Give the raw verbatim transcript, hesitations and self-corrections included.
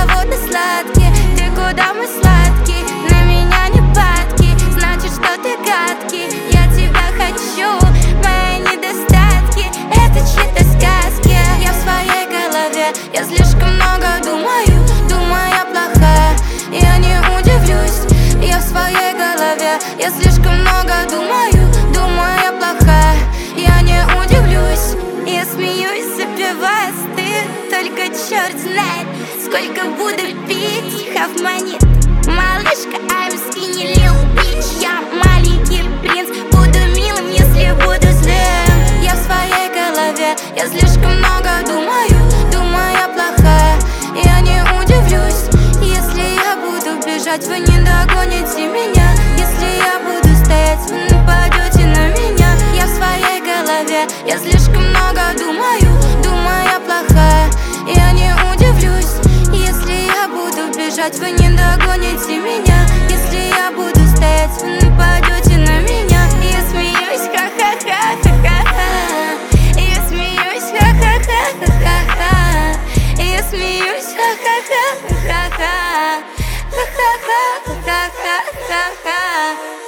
заводы сладкие. Ты куда, мой сладкий? На меня не падки, значит, что ты гадкий. Я тебя хочу, мои недостатки — это чьи-то сказки. Я в своей голове, я слишком много думаю. Думаю, я плохая, я не удивлюсь. Я в своей голове, я слишком много думаю. Думаю, я плохая, я не удивлюсь. Я смеюсь, запивая стыд, только черт знает, сколько буду пить хафманит. Малышка, I'm skinny little bitch. Я маленький принц, буду милым, если буду злым. Я в своей голове, я слишком много думаю. Думаю, я плохая, я не удивлюсь. Если я буду бежать, вы не догоните меня. Если я буду стоять, вы нападете на меня. Я в своей голове, я слишком много думаю. Думаю, я плохая, я не удивлюсь. Если я буду бежать, вы не догоните меня. Если я буду стоять, вы нападете на меня. Я смеюсь, ха-ха-ха-ха-ха. Я смеюсь, ха-ха-ха-ха-ха. Я смеюсь, ха-ха-ха-ха-ха. Ха-ха-ха-ха-ха-ха.